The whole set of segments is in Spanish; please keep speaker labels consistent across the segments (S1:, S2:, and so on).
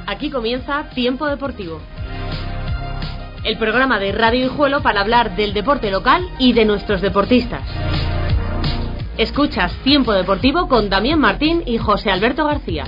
S1: Aquí comienza Tiempo Deportivo, el programa de Radio Guijuelo para hablar del deporte local y de nuestros deportistas. Escuchas Tiempo Deportivo con Damián Martín y José Alberto García.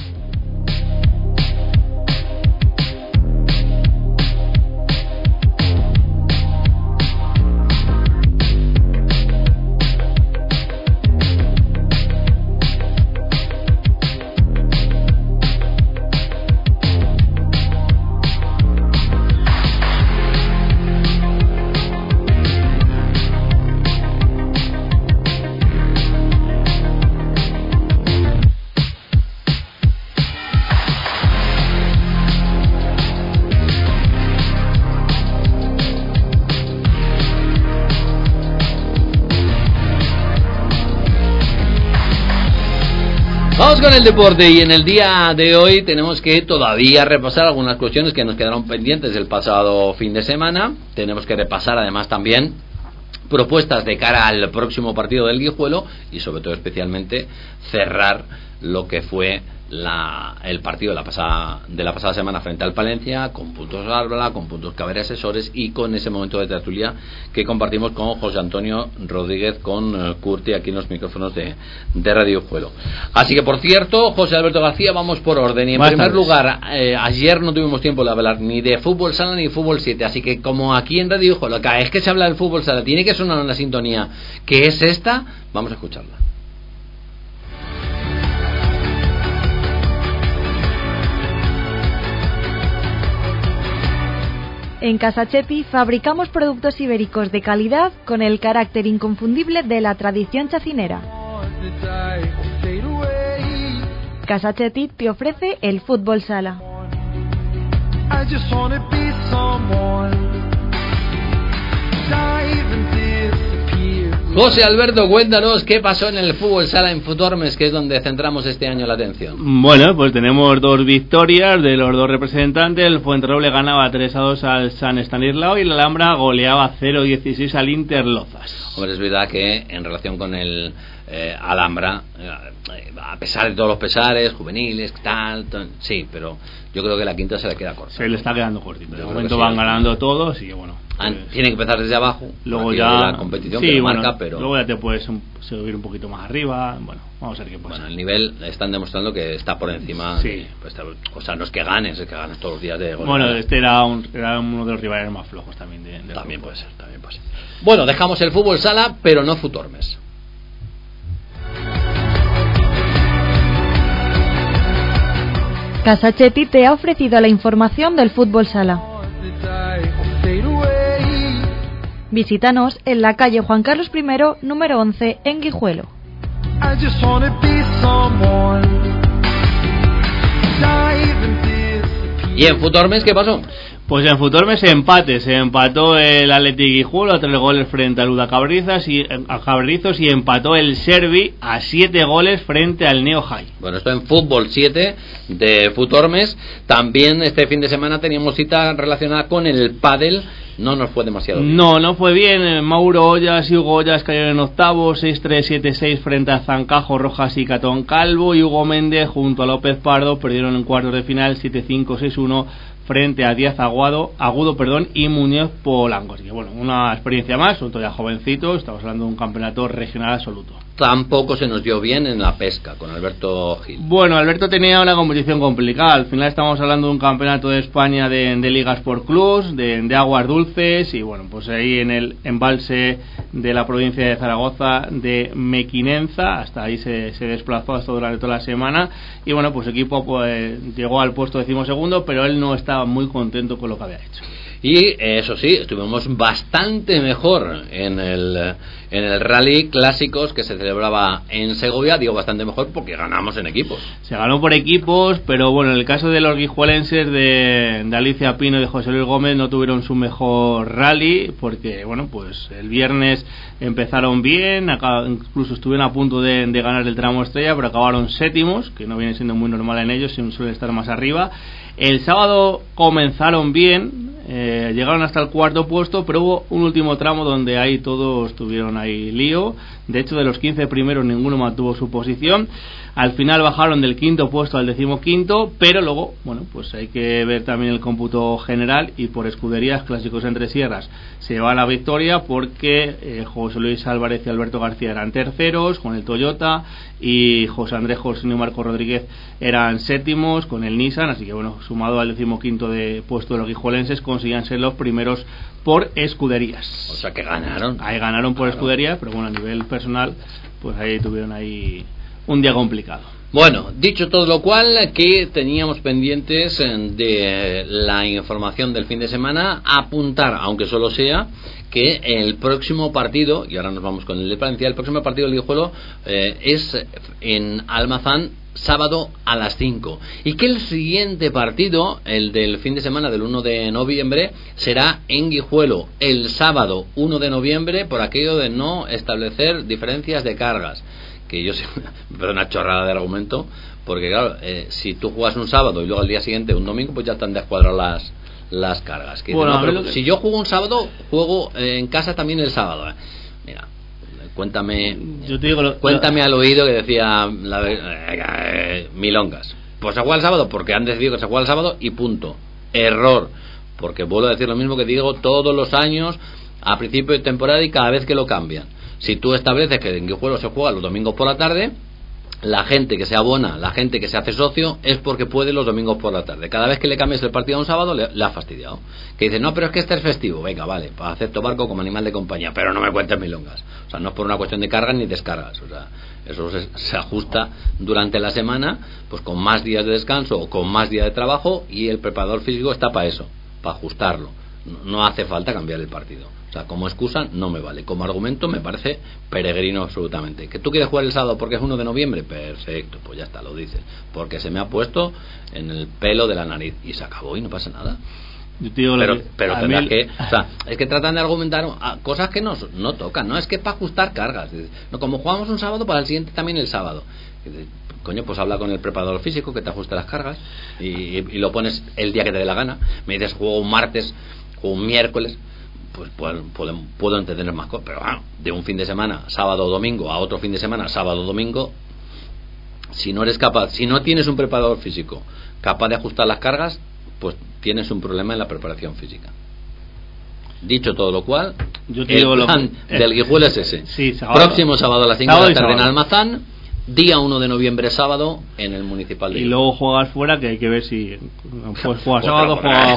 S2: Vamos con el deporte y en el día de hoy tenemos que todavía repasar algunas cuestiones que nos quedaron pendientes del pasado fin de semana. Tenemos que repasar además también propuestas de cara al próximo partido del Guijuelo y sobre todo especialmente cerrar lo que fue el partido de la pasada semana frente al Palencia, con puntos Álvala, con puntos Cabrera Asesores y con ese momento de tertulia que compartimos con José Antonio Rodríguez, con Curti aquí en los micrófonos de Radio Juelo. Así que, por cierto, José Alberto García, vamos por orden. Y en primer lugar, ayer no tuvimos tiempo de hablar ni de fútbol sala ni de fútbol 7, así que como aquí en Radio Juelo cada vez que se habla del fútbol sala tiene que sonar una sintonía que es esta, vamos a escucharla.
S3: En Casachetti fabricamos productos ibéricos de calidad con el carácter inconfundible de la tradición chacinera. Casachetti te ofrece el fútbol sala.
S2: José Alberto, cuéntanos qué pasó en el fútbol sala en Futormes, que es donde centramos este año la atención.
S4: Bueno, pues tenemos dos victorias de los dos representantes. El Fuenterroble ganaba 3-2 al San Estanislao y la Alhambra goleaba 0-16 al Interlozas.
S2: Hombre, es verdad que en relación con el Alhambra, a pesar de todos los pesares juveniles, tal, sí, pero yo creo que la quinta se le queda corta.
S4: Se le está quedando cortito. De momento van ganando todos y bueno.
S2: Tiene que empezar desde abajo.
S4: Luego ya
S2: la competición sí, que marca, pero
S4: luego ya te puedes subir un poquito más arriba. Bueno, vamos a ver qué pasa.
S2: Bueno, el nivel están demostrando que está por encima.
S4: Sí.
S2: O sea, no es que ganes, es que ganes todos los días de gol.
S4: Bueno, este era uno de los rivales más flojos también.
S2: También puede ser. Bueno, dejamos el fútbol sala, pero no Futormes.
S3: Casachetti te ha ofrecido la información del fútbol sala. Visítanos en la calle Juan Carlos I, número 11, en Guijuelo.
S2: ¿Y en Futormes qué pasó?
S4: Pues en Futormes se empató el Athletic Guijuelo a 3 goles frente al Uda Cabrizos y empató el Servi a 7 goles frente al Neo High.
S2: Bueno, esto en fútbol 7 de Futormes. También este fin de semana teníamos cita relacionada con el pádel. No nos fue demasiado bien.
S4: No fue bien. Mauro Ollas y Hugo Ollas cayeron en octavos, 6-3, 7-6 frente a Zancajo, Rojas y Catón Calvo, y Hugo Méndez junto a López Pardo perdieron en cuartos de final 7-5, 6-1 frente a Díaz Agudo y Muñoz Polanco. Así que bueno, una experiencia más, son todavía jovencitos, estamos hablando de un campeonato regional absoluto.
S2: Tampoco se nos dio bien en la pesca con Alberto Gil.
S4: Bueno, Alberto tenía una competición complicada. Al final estamos hablando de un campeonato de España de ligas por clubs, de aguas dulces, y bueno, pues ahí en el embalse de la provincia de Zaragoza de Mequinenza, hasta ahí se desplazó hasta durante toda la semana, y bueno, pues el equipo pues llegó al puesto 12º, pero él no estaba muy contento con lo que había hecho.
S2: Y eso sí, estuvimos bastante mejor en el rally clásicos que se celebraba en Segovia. Digo bastante mejor porque ganamos en equipos.
S4: Se ganó por equipos, pero bueno, en el caso de los guijuelenses de Alicia Pino y de José Luis Gómez no tuvieron su mejor rally, porque bueno, pues el viernes empezaron bien, incluso estuvieron a punto de ganar el tramo estrella, pero acabaron séptimos, que no viene siendo muy normal en ellos, suelen estar más arriba. El sábado comenzaron bien, llegaron hasta el cuarto puesto, pero hubo un último tramo donde ahí todos tuvieron ahí lío. De hecho, de los 15 primeros ninguno mantuvo su posición. Al final bajaron del quinto puesto al 15º, pero luego, bueno, pues hay que ver también el cómputo general, y por escuderías, Clásicos Entre Sierras se va a la victoria porque José Luis Álvarez y Alberto García eran terceros con el Toyota, y José Andrés Jorginho y Marco Rodríguez eran séptimos con el Nissan. Así que bueno, sumado al 15º de puesto de los guijuelenses, conseguían ser los primeros por escuderías.
S2: O sea que ganaron.
S4: Ahí ganaron por escuderías, pero bueno, a nivel personal, pues ahí tuvieron ahí un día complicado.
S2: Bueno, dicho todo lo cual, que teníamos pendientes de la información del fin de semana, apuntar, aunque solo sea, que el próximo partido, y ahora nos vamos con el de Palencia, el próximo partido del Guijuelo es en Almazán, sábado a las 5, y que el siguiente partido, el del fin de semana del 1 de noviembre, será en Guijuelo el sábado 1 de noviembre, por aquello de no establecer diferencias de cargas, que yo sé, me parece una chorrada de argumento, porque claro, si tú juegas un sábado y luego al día siguiente un domingo, pues ya están descuadradas las cargas. Que
S4: bueno,
S2: no, pero si yo juego un sábado, juego en casa también el sábado. Mira, cuéntame,
S4: yo te digo
S2: cuéntame al oído que decía milongas. Pues se juega el sábado porque han decidido que se juega el sábado y punto. Error, porque vuelvo a decir lo mismo que digo todos los años a principio de temporada y cada vez que lo cambian. Si tú estableces que en Guijuelo se juega los domingos por la tarde, la gente que se abona, la gente que se hace socio, es porque puede los domingos por la tarde. Cada vez que le cambies el partido a un sábado, le ha fastidiado. Que dice, no, pero es que este es festivo. Venga, vale, acepto barco como animal de compañía, pero no me cuentes milongas. O sea, no es por una cuestión de cargas ni descargas. O sea, eso se ajusta durante la semana, pues con más días de descanso o con más días de trabajo, y el preparador físico está para eso, para ajustarlo. No hace falta cambiar el partido. O sea, como excusa no me vale. Como argumento me parece peregrino absolutamente. ¿Que tú quieres jugar el sábado porque es 1 de noviembre? Perfecto, pues ya está, lo dices. Porque se me ha puesto en el pelo de la nariz y se acabó y no pasa nada.
S4: Yo te digo
S2: pero tendrás que... O sea, es que tratan de argumentar cosas que no tocan, ¿no? Es que para ajustar cargas. No, como jugamos un sábado, para el siguiente también el sábado. Coño, pues habla con el preparador físico que te ajuste las cargas y lo pones el día que te dé la gana. Me dices, juego un martes, juego un miércoles, pues puedo entender más cosas, pero de un fin de semana, sábado o domingo, a otro fin de semana, sábado o domingo, si no eres capaz, si no tienes un preparador físico capaz de ajustar las cargas, pues tienes un problema en la preparación física. Dicho todo lo cual,
S4: yo te digo,
S2: el plan del Guijuelo es ese.
S4: Sí, sábado,
S2: próximo sábado a las 5 de la tarde en Almazán, día 1 de noviembre sábado en el Municipal de
S4: y luego juegas fuera, que hay que ver si pues juegas sábado,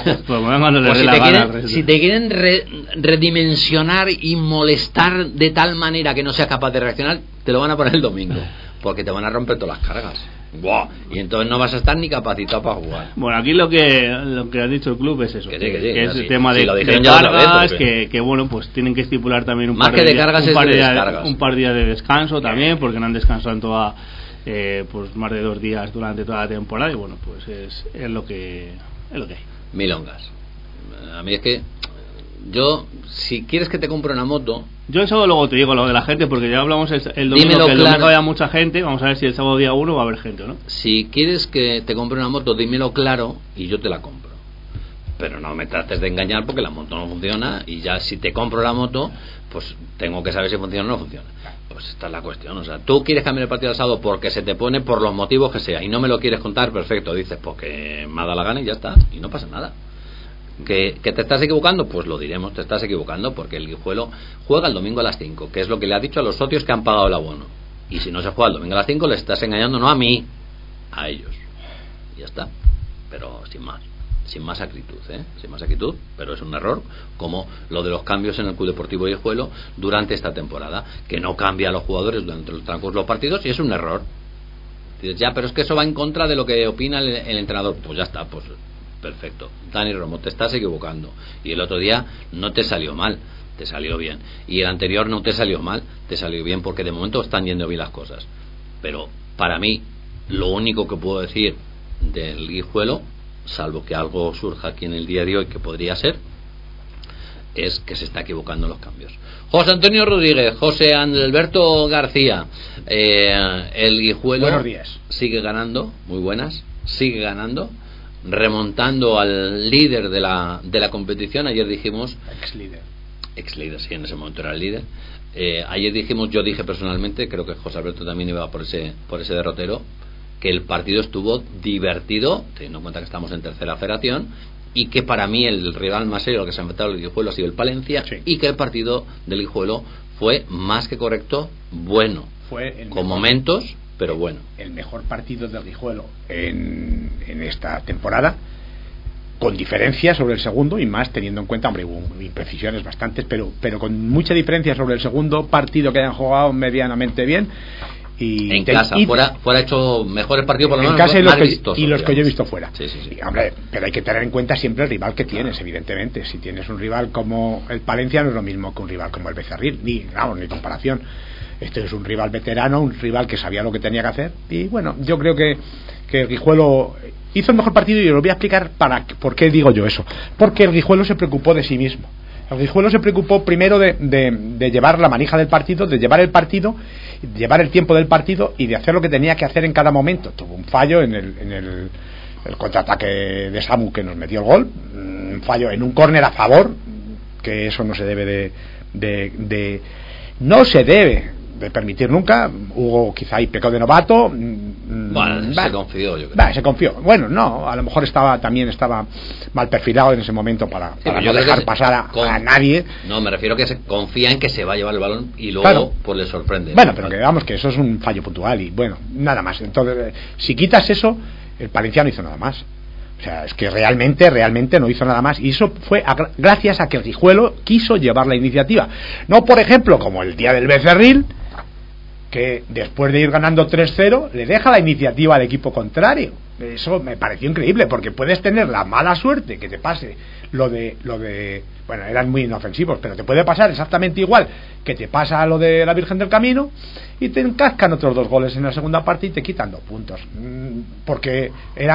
S2: si te quieren redimensionar y molestar de tal manera que no seas capaz de reaccionar, te lo van a poner el domingo, porque te van a romper todas las cargas. ¡Buah! Y entonces no vas a estar ni capacitado para jugar.
S4: Bueno, aquí lo que ha dicho el club es eso, que es el tema de
S2: cargas,
S4: que bueno, pues tienen que estipular también un
S2: par de
S4: días de descanso también, porque no han descansado en toda pues más de 2 días durante toda la temporada, y bueno, pues es lo que hay.
S2: Milongas. A mí es que yo, si quieres que te compre una moto,
S4: yo el sábado luego te digo lo de la gente, porque ya hablamos el domingo, que el domingo había mucha gente. Vamos a ver si el sábado día 1 va a haber gente o no.
S2: Si quieres que te compre una moto, dímelo claro y yo te la compro. Pero no me trates de engañar, porque la moto no funciona, y ya si te compro la moto, pues tengo que saber si funciona o no funciona. Pues esta es la cuestión. O sea, tú quieres cambiar el partido del sábado porque se te pone por los motivos que sea, y no me lo quieres contar, perfecto, dices porque me ha dado la gana y ya está, y no pasa nada. ¿Que te estás equivocando? Pues lo diremos, te estás equivocando, porque el Guijuelo juega el domingo a las 5, que es lo que le ha dicho a los socios que han pagado el abono. Y si no se juega el domingo a las 5, les estás engañando, no a mí, a ellos. Y ya está. Pero sin más acritud, sin más acritud, pero es un error, como lo de los cambios en el Club Deportivo Guijuelo durante esta temporada, que no cambia a los jugadores durante los transcurso de los partidos, y es un error. Dices, ya, pero es que eso va en contra de lo que opina el entrenador. Pues ya está, pues perfecto. Dani Romo, te estás equivocando, y el otro día no te salió mal, te salió bien, y el anterior no te salió mal, te salió bien, porque de momento están yendo bien las cosas. Pero para mí lo único que puedo decir del Guijuelo, salvo que algo surja aquí en el día de hoy que podría ser, es que se está equivocando en los cambios. José Antonio Rodríguez, José Alberto García, el Guijuelo
S5: buenos días.
S2: Sigue ganando, muy buenas, sigue ganando. remontando al líder de la competición. Ayer dijimos, ex líder, sí, en ese momento era el líder. Ayer dijimos, yo dije personalmente, creo que José Alberto también iba por ese derrotero, que el partido estuvo divertido, teniendo en cuenta que estamos en tercera federación, y que para mí el rival más serio al que se ha enfrentado el Guijuelo ha sido el Palencia, sí. Y que el partido del Guijuelo fue más que correcto, bueno, fue con momentos, pero bueno.
S5: El mejor partido del Guijuelo en esta temporada, con diferencia sobre el segundo, y más teniendo en cuenta, hombre, hubo imprecisiones bastantes, pero con mucha diferencia sobre el segundo partido que hayan jugado medianamente bien. Y
S2: en casa, fuera hecho mejor el partido, por lo menos
S5: en casa
S2: más vistoso,
S5: y los que yo he visto fuera.
S2: Sí.
S5: Y, hombre, pero hay que tener en cuenta siempre el rival que tienes, evidentemente. Si tienes un rival como el Palencia, no es lo mismo que un rival como el Becerril, ni comparación. Este es un rival veterano, un rival que sabía lo que tenía que hacer. Y bueno, yo creo que el Guijuelo hizo el mejor partido, y os lo voy a explicar por qué digo yo eso. Porque el Guijuelo se preocupó de sí mismo. El Guijuelo se preocupó primero de llevar la manija del partido, de llevar el partido, llevar el tiempo del partido y de hacer lo que tenía que hacer en cada momento. Tuvo un fallo en el contraataque de Samu, que nos metió el gol, un fallo en un córner a favor, que eso no se debe no se debe de permitir nunca. Hugo quizá ahí pecó de novato.
S2: Se confió, yo creo.
S5: Se confió. Bueno, no, a lo mejor estaba mal perfilado en ese momento para no dejar pasar a nadie.
S2: No, me refiero a que se confía en que se va a llevar el balón y luego pues le sorprende.
S5: Bueno, pero que digamos que eso es un fallo puntual y bueno, nada más. Entonces, si quitas eso, el Palencia no hizo nada más. O sea, es que realmente no hizo nada más, y eso fue gracias a que el Guijuelo quiso llevar la iniciativa. No, por ejemplo, como el día del Becerril, que después de ir ganando 3-0 le deja la iniciativa al equipo contrario. Eso me pareció increíble, porque puedes tener la mala suerte que te pase lo de bueno, eran muy inofensivos, pero te puede pasar exactamente igual que te pasa lo de la Virgen del Camino, y te encascan otros 2 goles en la segunda parte y te quitan 2 puntos, porque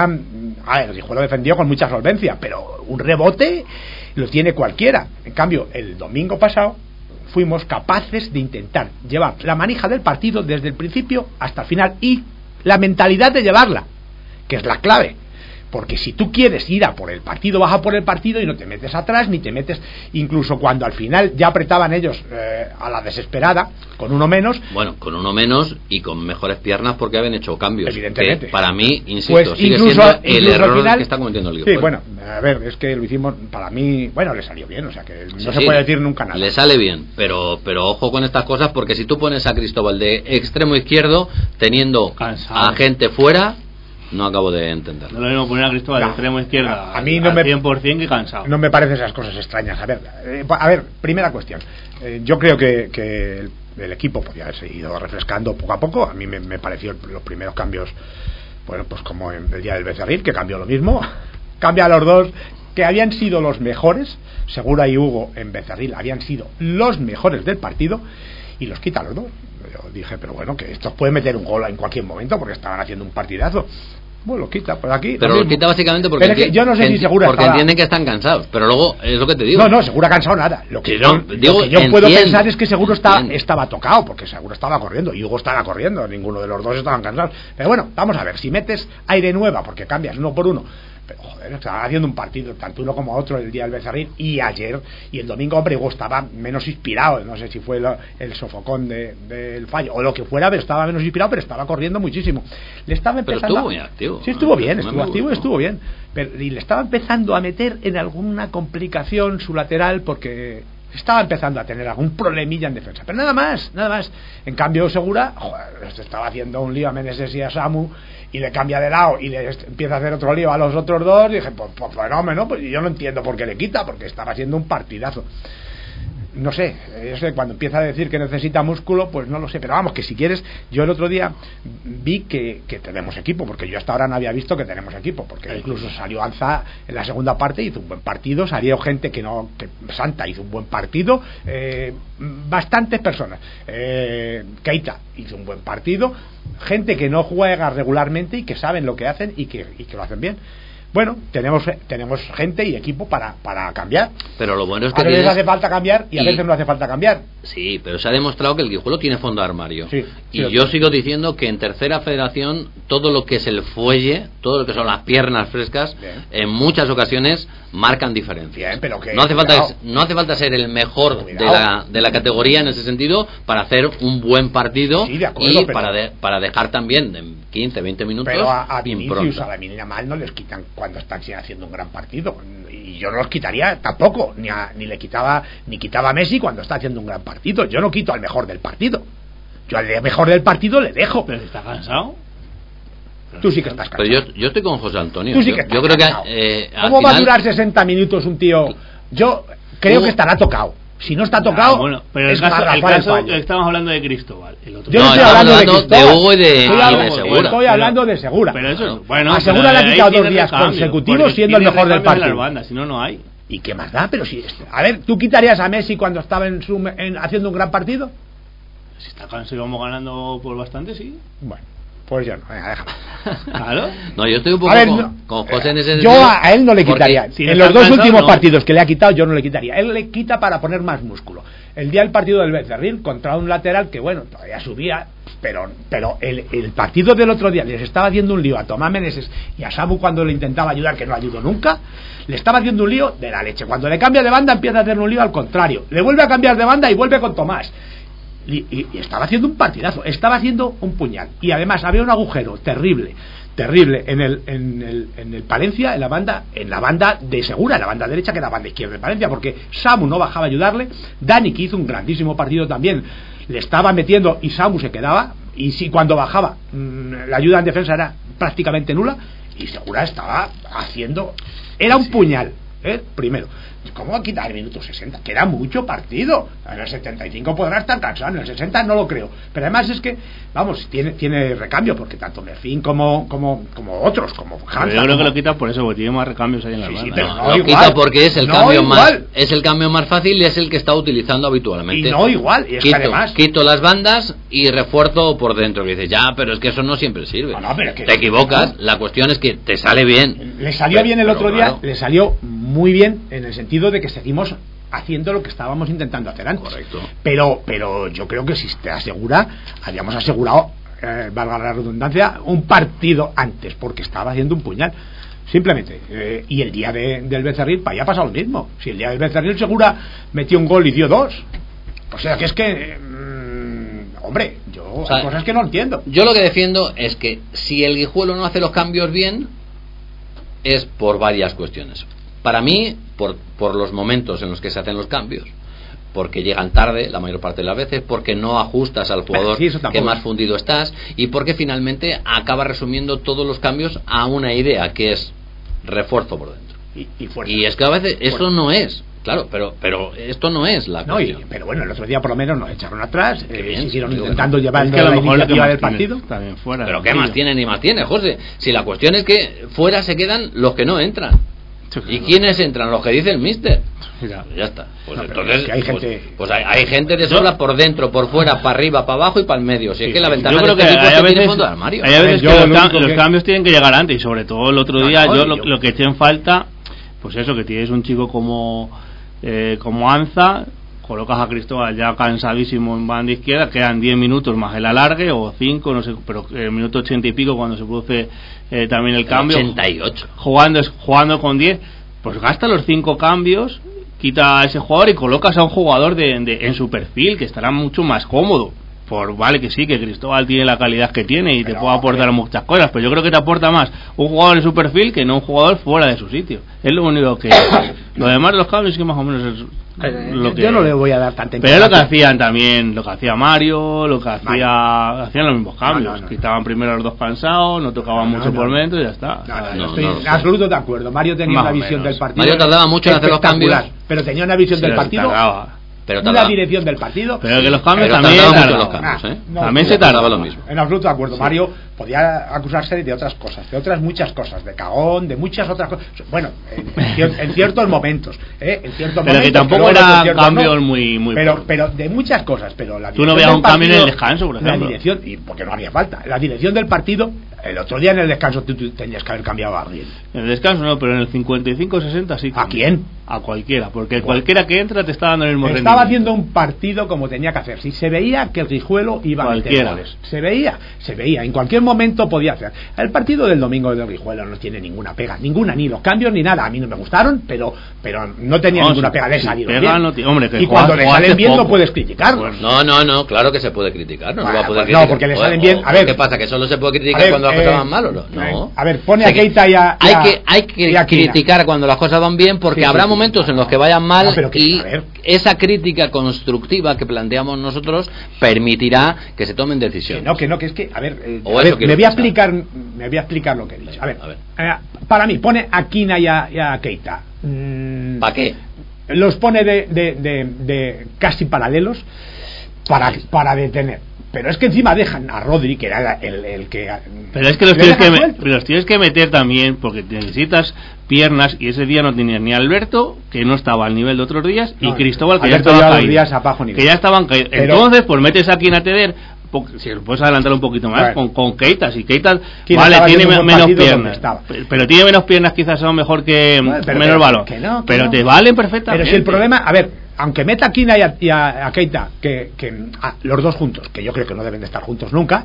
S5: el Guijuelo defendió con mucha solvencia, pero un rebote lo tiene cualquiera. En cambio, el domingo pasado fuimos capaces de intentar llevar la manija del partido desde el principio hasta el final, y la mentalidad de llevarla, que es la clave. Porque si tú quieres ir a por el partido, vas a por el partido y no te metes atrás, ni te metes, incluso cuando al final ya apretaban ellos a la desesperada, con uno menos.
S2: Bueno, con uno menos y con mejores piernas, porque habían hecho cambios.
S5: Evidentemente.
S2: Que para mí, insisto,
S5: pues
S2: sigue siendo el error final, que está cometiendo el Guijuelo.
S5: Sí, bueno, a ver, es que lo hicimos, para mí, bueno, le salió bien, o sea que no se puede decir nunca nada.
S2: Le sale bien, pero ojo con estas cosas, porque si tú pones a Cristóbal de extremo izquierdo, teniendo a gente fuera, no acabo de entender.
S4: No lo mismo poner a Cristóbal de extremo izquierda
S5: a mí no me
S4: 100% que cansado.
S5: No me parecen esas cosas extrañas. A ver, primera cuestión. Yo creo que el equipo podía haberse ido refrescando poco a poco. A mí me pareció los primeros cambios, bueno, pues como en el día del Becerril, que cambió lo mismo. Cambia a los 2 que habían sido los mejores. Segura y Hugo en Becerril habían sido los mejores del partido, y los quita a los 2. Yo dije, pero bueno, que estos pueden meter un gol en cualquier momento porque estaban haciendo un partidazo. Bueno, lo quita, pues aquí.
S2: Pero lo quita básicamente porque
S5: yo no sé si Segura
S2: porque entienden que están cansados, pero luego es lo que te digo.
S5: No, Segura cansado nada. Lo que yo puedo pensar es que Seguro estaba tocado, porque Seguro estaba corriendo y Hugo estaba corriendo, ninguno de los 2 estaban cansados. Pero bueno, vamos a ver, si metes aire nueva porque cambias uno por uno. Pero joder, estaban haciendo un partido tanto uno como otro el día del Becerril, y ayer y el domingo, hombre, Hugo estaba menos inspirado. No sé si fue el sofocón del fallo o lo que fuera, pero estaba menos inspirado, pero estaba corriendo muchísimo. Le estaba empezando.
S2: Pero estuvo muy activo.
S5: Sí, estuvo bien, estuvo activo, estuvo bien. Pero, y le estaba empezando a meter en alguna complicación su lateral, porque estaba empezando a tener algún problemilla en defensa, pero nada más. En cambio, Segura, joder, estaba haciendo un lío a Meneses y a Samu, y le cambia de lado y le empieza a hacer otro lío a los otros 2. Y dije, pues fenómeno, pues yo no entiendo por qué le quita, porque estaba haciendo un partidazo. No sé, cuando empieza a decir que necesita músculo, pues no lo sé, pero vamos, que si quieres, yo el otro día vi que tenemos equipo, porque yo hasta ahora no había visto que tenemos equipo, porque incluso salió Anza en la segunda parte, hizo un buen partido, salió gente que Santa hizo un buen partido, bastantes personas, Keita hizo un buen partido, gente que no juega regularmente y que saben lo que hacen y que lo hacen bien. bueno, tenemos gente y equipo para cambiar.
S2: Pero lo bueno es que
S5: a veces hace falta cambiar y a veces no hace falta cambiar.
S2: Sí, pero se ha demostrado que el Guijuelo tiene fondo de armario.
S5: Sí,
S2: y yo sigo diciendo que en tercera federación todo lo que es el fuelle, todo lo que son las piernas frescas, bien, en muchas ocasiones marcan diferencia.
S5: Bien, pero que,
S2: no hace falta ser el mejor de la categoría en ese sentido para hacer un buen partido, sí, de acuerdo, y para dejar también de 15, 20 minutos.
S5: Pero a Vinicius, a la Lamine Yamal no les quitan cuando están haciendo un gran partido, y yo no los quitaría tampoco, ni quitaba a Messi cuando está haciendo un gran partido. Yo no quito al mejor del partido, yo al mejor del partido le dejo.
S4: ¿Pero está cansado?
S5: Tú sí que estás cansado.
S2: Pero yo estoy con José Antonio.
S5: Tú sí que estás
S2: yo creo
S5: cansado.
S2: Que
S5: ¿cómo va a durar 60 minutos un tío? Yo creo que estará tocado. Si no está tocado,
S4: bueno, pero el caso estamos hablando de Cristóbal.
S5: Yo no estoy hablando de Cristóbal,
S2: de Hugo y de Segura.
S5: Estoy hablando de Segura.
S4: Pero eso, bueno,
S5: a Segura le ha quitado 2 días consecutivos siendo el mejor del partido.
S4: Banda, si no, no hay.
S5: ¿Y qué más da? Pero si, a ver, ¿tú quitarías a Messi cuando estaba haciendo un gran partido?
S4: Si está cansado y vamos ganando por bastante, sí.
S5: Bueno, pues yo no, venga, déjame.
S4: ¿Claro?
S2: No, yo estoy un poco con José en ese sentido.
S5: Yo a él no le quitaría. Si en los 2 últimos partidos que le ha quitado, yo no le quitaría. Él le quita para poner más músculo. El día del partido del Becerril contra un lateral que, bueno, todavía subía, pero el partido del otro día les estaba haciendo un lío a Tomás Meneses y a Samu cuando le intentaba ayudar, que no ayudó nunca. Le estaba haciendo un lío de la leche. Cuando le cambia de banda empieza a hacer un lío al contrario. Le vuelve a cambiar de banda y vuelve con Tomás. Y estaba haciendo un partidazo, estaba haciendo un puñal. Y además había un agujero terrible en el Palencia, en la banda de Segura, en la banda derecha, que era la banda izquierda de Palencia, porque Samu no bajaba a ayudarle. Dani, que hizo un grandísimo partido también, le estaba metiendo y Samu se quedaba. Y si cuando bajaba la ayuda en defensa era prácticamente nula, y Segura estaba haciendo, era un puñal, primero. ¿Cómo va a quitar el minuto 60? Que era mucho partido. En el 75 podrá estar cansado, en el 60 no lo creo. Pero además es que, vamos, tiene recambio, porque tanto Merfín como otros, como Hansa.
S4: Yo creo que lo quita por eso, porque tiene más recambios ahí en la banda.
S2: Pero no, lo quita porque es el cambio más fácil y es el que está utilizando habitualmente.
S5: Y no igual, y es que además
S2: quito las bandas y refuerzo por dentro. Que dices, ya, pero es que eso no siempre sirve.
S5: Pero es que,
S2: te equivocas, la cuestión es que te sale bien.
S5: Le salió bien el otro día, le salió muy bien en el sentido de que seguimos haciendo lo que estábamos intentando hacer antes.
S2: Correcto.
S5: Pero yo creo que si te asegura, habíamos asegurado, valga la redundancia, un partido antes, porque estaba haciendo un puñal. Simplemente. Y el día del Becerril, para allá ha pasado lo mismo. Si el día del Becerril Segura metió un gol y dio 2. O sea que es que hombre, hay cosas que no entiendo.
S2: Yo lo que defiendo es que si el Guijuelo no hace los cambios bien, es por varias cuestiones. Para mí, por los momentos en los que se hacen los cambios, porque llegan tarde la mayor parte de las veces, porque no ajustas al jugador que más fundido estás, y porque finalmente acaba resumiendo todos los cambios a una idea, que es refuerzo por dentro. Y es que a veces eso no es. Claro, pero esto no es la cuestión.
S5: Pero bueno, el otro día por lo menos nos echaron atrás, siguieron intentando llevar la iniciativa del partido.
S4: Fuera,
S2: pero ¿qué más tiene ni más tiene, José? Si la cuestión es que fuera se quedan los que no entran. ¿Y quiénes entran? Los que dice el míster. Ya está. Pues entonces
S5: es que hay gente...
S2: pues hay gente de sobra por dentro, por fuera, para arriba, para abajo y para el medio. Si es que la ventaja
S4: yo creo
S2: de este
S4: que
S2: equipo es que tiene
S4: fondo de armario. Hay veces que los cambios tienen que llegar antes, y sobre todo el otro día lo que eché en falta, pues eso, que tienes un chico como Anza, colocas a Cristóbal ya cansadísimo en banda izquierda, quedan 10 minutos más el alargue o 5, no sé, pero el minuto 80 y pico cuando se produce también el cambio,
S2: 88
S4: jugando con 10, pues gasta los 5 cambios, quita a ese jugador y colocas a un jugador en su perfil, que estará mucho más cómodo. Vale que sí, que Cristóbal tiene la calidad que tiene y te puede aportar muchas cosas, pero yo creo que te aporta más un jugador en su perfil que no un jugador fuera de su sitio. Es lo único que... Lo demás de los cambios que más o menos es lo que...
S5: Yo no le voy a dar tanta importancia.
S4: Pero es lo que hacían también, lo que hacía Mario, lo que hacían los mismos cambios. Quitaban primero a los dos cansados, no tocaban mucho por dentro y ya está.
S5: Estoy en absoluto de acuerdo. Mario tenía una visión del partido.
S2: Mario tardaba mucho en hacer los cambios,
S5: pero tenía una visión del partido.
S2: Pero
S5: la dirección del partido.
S4: Pero que los cambios también también se tardaba lo mismo.
S5: En absoluto de acuerdo. Mario podía acusarse de otras cosas, de otras muchas cosas, de cagón, de muchas otras cosas. Bueno, en ciertos momentos,
S4: pero que tampoco eran cambios muy
S5: pero de muchas cosas. Pero la
S4: tú no veas un cambio en el descanso, por ejemplo.
S5: La dirección, y porque no había falta. La dirección del partido El otro día en el descanso tú tenías que haber cambiado a alguien.
S4: En el descanso no, pero en el 55-60 sí.
S5: ¿A quién?
S4: A cualquiera, porque cualquiera que entra te está dando el mismo rendimiento.
S5: Estaba haciendo un partido como tenía que hacer. Si se veía que el Guijuelo iba a meter goles. Se veía. En cualquier momento podía hacer. El partido del domingo del Guijuelo no tiene ninguna pega, ninguna, ni los cambios ni nada. A mí no me gustaron, pero no tenía ninguna pega de salir bien.
S4: Hombre,
S5: y cuando le salen bien no puedes criticarlos.
S2: No, claro que se puede criticar. No,
S5: bueno,
S2: va a poder
S5: criticar. No, porque le salen bien. A ver,
S2: ¿qué pasa? ¿Que solo se puede criticar cuando las cosas van mal o no? No.
S5: A ver, pone a Keita y a...
S2: Hay que criticar cuando las cosas van bien, porque habrá momentos en los que vayan mal, y esa crítica constructiva que planteamos nosotros permitirá que se tomen decisiones.
S5: Que es que, a ver, me voy a explicar lo que he dicho. A ver. Para mí, pone a Quina y a Keita.
S2: ¿Para qué?
S5: Los pone de casi paralelos para detener. Pero es que encima dejan a Rodri, que era el que...
S4: Pero es que los tienes que meter también, porque necesitas piernas, y ese día no tenías ni a Alberto, que no estaba al nivel de otros días, y Cristóbal, que ya estaba caído. Que ya estaban caídos. Entonces, pues metes aquí a Teder, si lo puedes adelantar un poquito más, con Keita. Si Keita, vale, tiene menos piernas, pero tiene menos piernas, quizás son mejor que menos balón. Pero te valen perfectamente.
S5: Pero si el problema, a ver, aunque meta a Quina y a Keita, que los dos juntos, que yo creo que no deben de estar juntos nunca,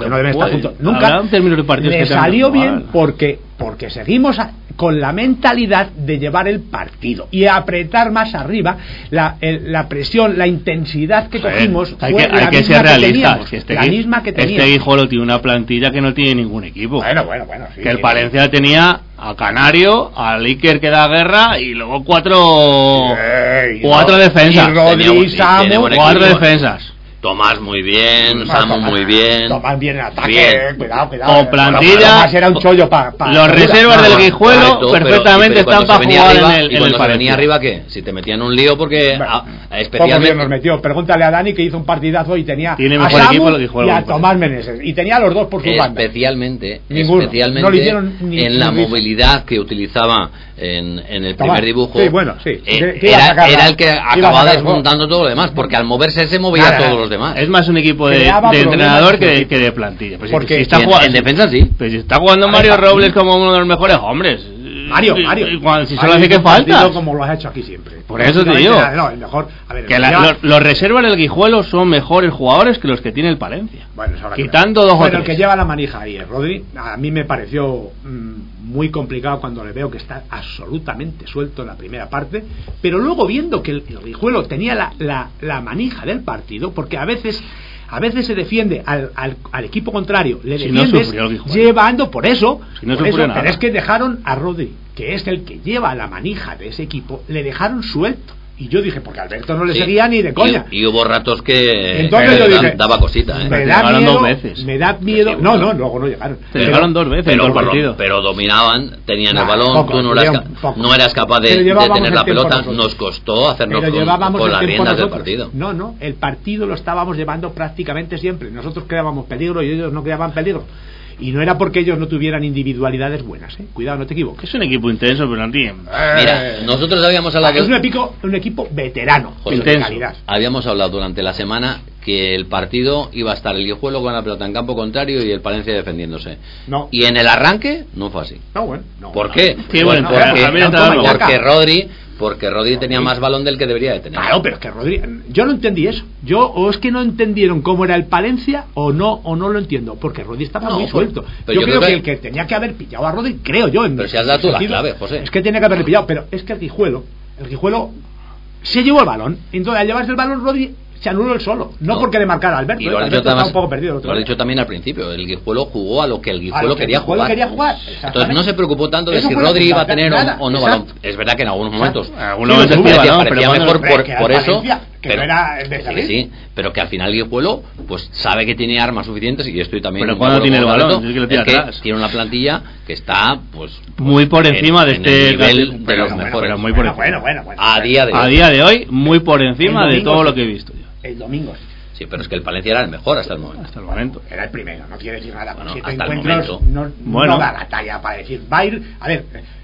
S5: le salió bien porque seguimos con la mentalidad de llevar el partido y apretar más arriba. La presión, la intensidad que cogimos
S4: hay que ser realistas, la misma que teníamos. Este Guijuelo tiene una plantilla que no tiene ningún equipo.
S5: Bueno, sí,
S4: que el Palencia tenía a Canario, a Iker, que da guerra, y luego cuatro defensas.
S5: Y Rodri, Samu,
S4: 4 defensas.
S2: Tomás muy bien, Samu muy bien.
S5: Tomás bien en ataque, cuidado.
S4: Con plantilla.
S5: Era un chollo
S4: los reservas del Guijuelo perfectamente están para jugar en el
S2: Palencia. Venía arriba, ¿qué? Si te metían un lío, porque
S5: especialmente nos metió. Pregúntale a Dani, que hizo un partidazo y tenía
S4: a
S5: Samu y a Tomás Meneses, y tenía a los dos por su banda.
S2: Especialmente
S5: no le hicieron
S2: en la movilidad que utilizaba en el primer dibujo.
S5: Era
S2: el que acababa desmontando todo lo demás, porque al moverse se movía todos los demás.
S4: Es más un equipo de entrenador que de plantilla. Pues
S2: porque si está jugando, en defensa sí.
S4: Pues si está jugando Mario Robles como uno de los mejores hombres.
S5: Mario.
S4: Si solo hace que falta.
S5: Como lo has hecho aquí siempre.
S4: Por eso te digo.
S5: El mejor. A ver,
S4: que los reservas del Guijuelo son mejores jugadores que los que tiene el Palencia.
S5: Bueno,
S4: quitando 2 o 3.
S5: El que lleva la manija ahí es Rodri. A mí me pareció muy complicado cuando le veo que está absolutamente suelto en la primera parte, pero luego viendo que el Guijuelo tenía la manija del partido, porque a veces se defiende al equipo contrario, le defiendes llevando por eso, pero es que dejaron a Rodri, que es el que lleva la manija de ese equipo, le dejaron suelto. Y yo dije, porque Alberto no le seguía ni de coña.
S2: Y hubo ratos que
S5: entonces yo dije,
S2: daba cosita,
S5: me da miedo. No, luego no llegaron.
S4: Llegaron 2 veces en el partido.
S2: Pero dominaban, tenían el balón, tú no eras capaz de tener la pelota. Nos costó hacernos con las riendas del partido.
S5: No, el partido lo estábamos llevando prácticamente siempre. Nosotros creábamos peligro y ellos no creaban peligro. Y no era porque ellos no tuvieran individualidades buenas, Cuidado, no te equivoques.
S4: Es un equipo intenso, pero no tiene.
S2: Mira, nosotros habíamos hablado.
S5: Es un equipo veterano,
S2: José, de calidad. Habíamos hablado durante la semana que el partido iba a estar el Guijuelo con la pelota en campo contrario y el Palencia defendiéndose.
S5: No.
S2: Y en el arranque no fue así. ¿Por qué? Porque Rodri tenía más balón del que debería de tener.
S5: Claro, pero es que Rodri, yo no entendí eso. O es que no entendieron cómo era el Palencia o no lo entiendo, porque Rodri estaba muy suelto. Yo creo que el que tenía que haber pillado a Rodri, creo yo.
S2: Pero si has dado tú la clave, José.
S5: Es que tenía que haberle pillado, pero es que el Guijuelo se llevó el balón. Entonces, al llevarse el balón, Rodri se anuló el solo, no porque le marcara a Alberto.
S2: Y lo has un poco perdido. Lo has dicho también al principio, el Guijuelo jugó a lo que el Guijuelo quería jugar. Entonces no se preocupó tanto de si Rodri iba a tener o no balón. Es verdad que en algunos momentos parecía mejor por eso, pero que al final el Guijuelo pues sabe que tiene armas suficientes, y estoy también.
S4: Pero cuando tiene el balón,
S2: tiene una plantilla que está pues
S4: muy por encima de este
S2: nivel de los mejores.
S5: Bueno.
S2: A día
S4: de hoy muy por encima de todo lo que he visto yo.
S5: El domingo
S2: sí, pero es que el Palencia era el mejor hasta el momento.
S5: Era el primero, no quiere decir nada.
S2: Bueno, hasta el momento.
S5: No da la talla para decir, va a ir. A ver,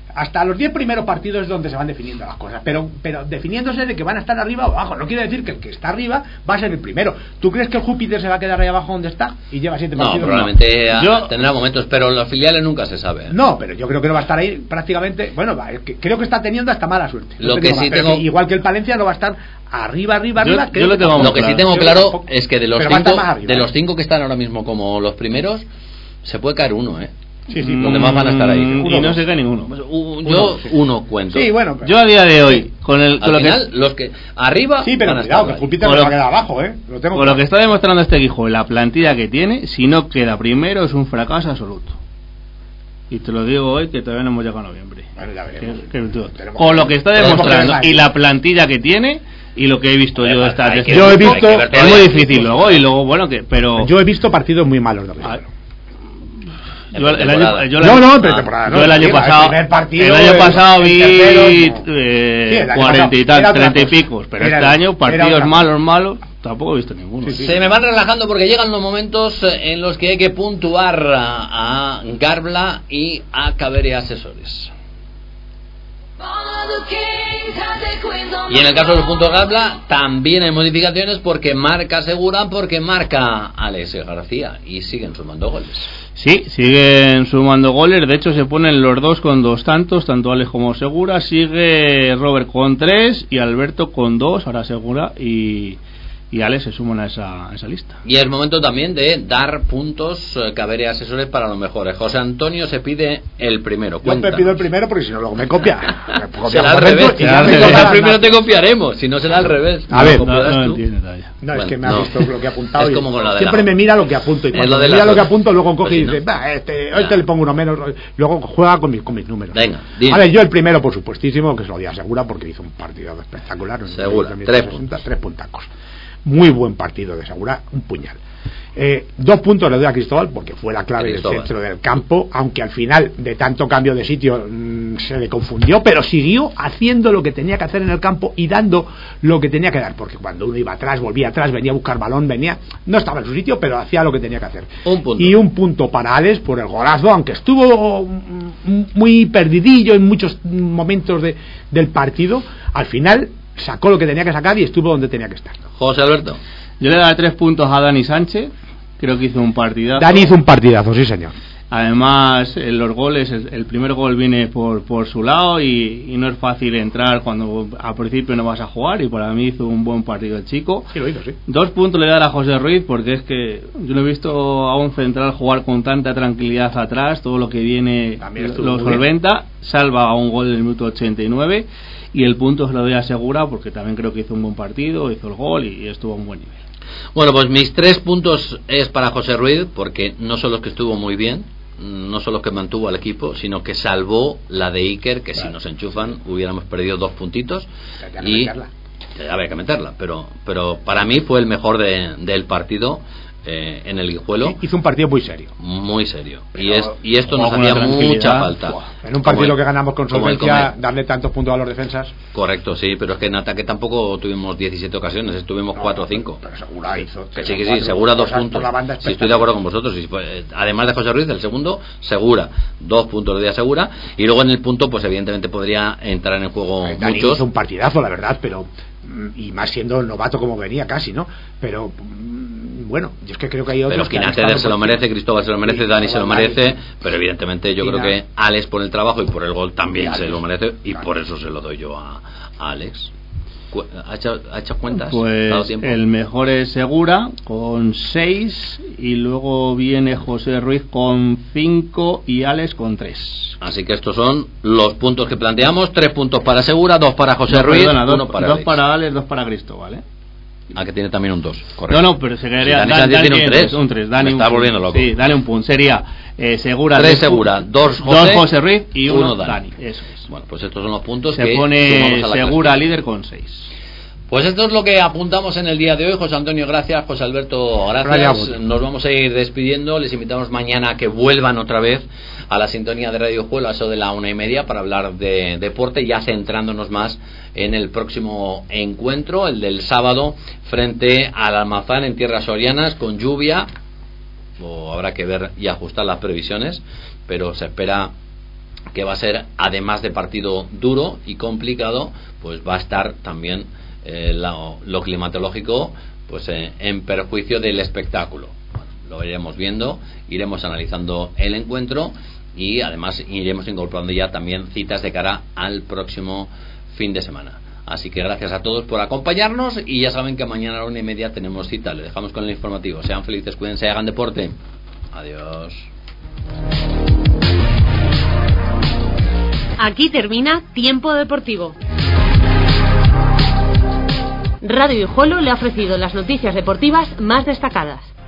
S5: hasta los 10 primeros partidos es donde se van definiendo las cosas, pero definiéndose de que van a estar arriba o abajo. No quiere decir que el que está arriba va a ser el primero. ¿Tú crees que el Júpiter se va a quedar ahí abajo donde está y lleva 7 partidos?
S2: No, probablemente tendrá momentos, pero los filiales nunca se sabe.
S5: No, pero yo creo que no va a estar ahí prácticamente. Bueno, creo que está teniendo hasta mala suerte.
S2: Lo que sí tengo...
S5: igual que el Palencia no va a estar arriba.
S2: Lo que sí tengo claro es que de los 5 que están ahora mismo como los primeros, se puede caer uno,
S5: Sí,
S2: los demás van a estar ahí.
S4: Y no se cae ninguno.
S2: Uno cuento.
S5: Sí, bueno.
S4: Yo a día de hoy, con el.
S2: Al final, los que arriba.
S5: Sí, pero cuidado, que Júpiter no va a quedar abajo,
S4: Con lo que está demostrando este Guijuelo, la plantilla que tiene, si no queda primero, es un fracaso absoluto. Y te lo digo hoy, que todavía no hemos llegado a noviembre.
S5: Bueno, ya veremos.
S4: Con lo que está demostrando y la plantilla que tiene. Y lo que he visto yo de esta
S5: yo he visto
S4: es muy difícil luego bueno que pero
S5: yo he visto partidos muy malos de Guijuelo.
S4: Yo el año pasado vi 40 y tal, 30 y picos, pero este año partidos malos tampoco he visto ninguno.
S2: Se me van relajando porque llegan los momentos en los que hay que puntuar a Garbla y a Caberia Asesores. Y en el caso del punto Garbla también hay modificaciones porque marca Segura, porque marca Alex García y siguen sumando goles.
S4: Sí, siguen sumando goles, de hecho se ponen los dos con 2 tantos, tanto Alex como Segura, sigue Robert con 3 y Alberto con 2, ahora Segura y Alex se suman a esa lista. Y
S2: es momento también de dar puntos Caberia Asesores para los mejores. José Antonio se pide el primero.
S5: Yo me pido el primero porque si no luego me copia.
S2: Será al revés. El primero te copiaremos, si no será al revés.
S5: A ver,
S2: no,
S5: es que me ha visto lo que he apuntado.
S2: Es como con la de
S5: siempre me mira lo que apunto y cuando mira lo que apunto luego coge y dice, hoy te le pongo uno menos. Luego juega con mis números.
S2: Venga,
S5: a ver, yo el primero por supuestísimo que se lo di a Segura porque hizo un partido espectacular.
S2: Segura,
S5: 3 puntacos. Muy buen partido de Segura, un puñal. 2 puntos le doy a Cristóbal porque fue la clave del centro del campo, aunque al final de tanto cambio de sitio se le confundió, pero siguió haciendo lo que tenía que hacer en el campo y dando lo que tenía que dar, porque cuando uno iba atrás, volvía atrás, venía a buscar balón, no estaba en su sitio, pero hacía lo que tenía que hacer. Y un punto para Alex por el golazo, aunque estuvo muy perdidillo en muchos momentos del partido, al final sacó lo que tenía que sacar y estuvo donde tenía que estar.
S2: José Alberto.
S4: Yo le daré 3 puntos a Dani Sánchez, creo que hizo un partidazo.
S5: Dani hizo un partidazo, sí señor.
S4: Además, los goles, el primer gol viene por su lado y no es fácil entrar cuando al principio no vas a jugar, y para mí hizo un buen partido el chico.
S5: Sí, lo hizo, sí.
S4: 2 puntos le daré a José Ruiz porque es que yo no he visto a un central jugar con tanta tranquilidad atrás, todo lo que viene lo solventa, salva a un gol en el minuto 89. Y el punto se lo doy a Segura porque también creo que hizo un buen partido, hizo el gol y estuvo a un buen nivel.
S2: Bueno, pues mis 3 puntos es para José Ruiz porque no solo que estuvo muy bien, no solo que mantuvo al equipo, sino que salvó la de Iker, que si nos enchufan hubiéramos perdido 2 puntitos y había que meterla, pero para mí fue el mejor del partido. En el Guijuelo
S5: hizo un partido muy serio,
S2: y esto nos hacía mucha falta
S5: en un partido que ganamos con solvencia, darle tantos puntos a los defensas.
S2: Correcto, sí, pero es que en ataque tampoco tuvimos 17 ocasiones, estuvimos 4 o 5.
S5: Pero Segura hizo
S2: que sí, Segura 2 puntos. Si estoy de acuerdo con vosotros, además de José Ruiz, el segundo Segura, 2 puntos de día Segura, y luego en el punto pues evidentemente podría entrar en el juego muchos.
S5: Hizo un partidazo, la verdad, pero y más siendo novato como venía casi, ¿no? Pero bueno, yo es que creo que hay otros.
S2: Pero Quinater se lo merece, Cristóbal se lo merece, Dani se lo merece, pero evidentemente yo creo que Alex por el trabajo y por el gol también se lo merece, y por eso se lo doy yo a Alex. ¿Ha hecho cuentas?
S4: Pues el mejor es Segura con 6 y luego viene José Ruiz con 5 y Alex con 3.
S2: Así que estos son los puntos que planteamos: 3 puntos para Segura, 2 para José Ruiz, 1 para Alex.
S4: 2 para Alex, 2 para Cristóbal, ¿eh?
S2: Que tiene también un 2, correcto.
S4: No, pero se quedaría
S2: si Dani tiene un 3.
S4: Dani
S2: me está volviendo loco.
S4: Sí, dale un punto. Sería Segura
S2: 3 Segura, 2
S4: José Ruiz y 1 Dani. Eso es.
S2: Bueno, pues estos son los puntos
S4: se pone Segura líder con 6.
S2: Pues esto es lo que apuntamos en el día de hoy. José Antonio, gracias. José Alberto, gracias. Nos vamos a ir despidiendo. Les invitamos mañana a que vuelvan otra vez a la sintonía de Radio Juelo a eso de la 1:30 para hablar de deporte, ya centrándonos más en el próximo encuentro, el del sábado frente al Almazán en tierras sorianas, con lluvia, o habrá que ver y ajustar las previsiones, pero se espera que va a ser, además de partido duro y complicado, pues va a estar también lo climatológico pues en perjuicio del espectáculo. Bueno, lo iremos viendo, iremos analizando el encuentro y además iremos incorporando ya también citas de cara al próximo fin de semana. Así que gracias a todos por acompañarnos y ya saben que mañana a la 1:30 tenemos cita. Les dejamos con el informativo. Sean felices, cuídense, hagan deporte. Adiós.
S1: Aquí termina Tiempo Deportivo. Radio Guijuelo le ha ofrecido las noticias deportivas más destacadas.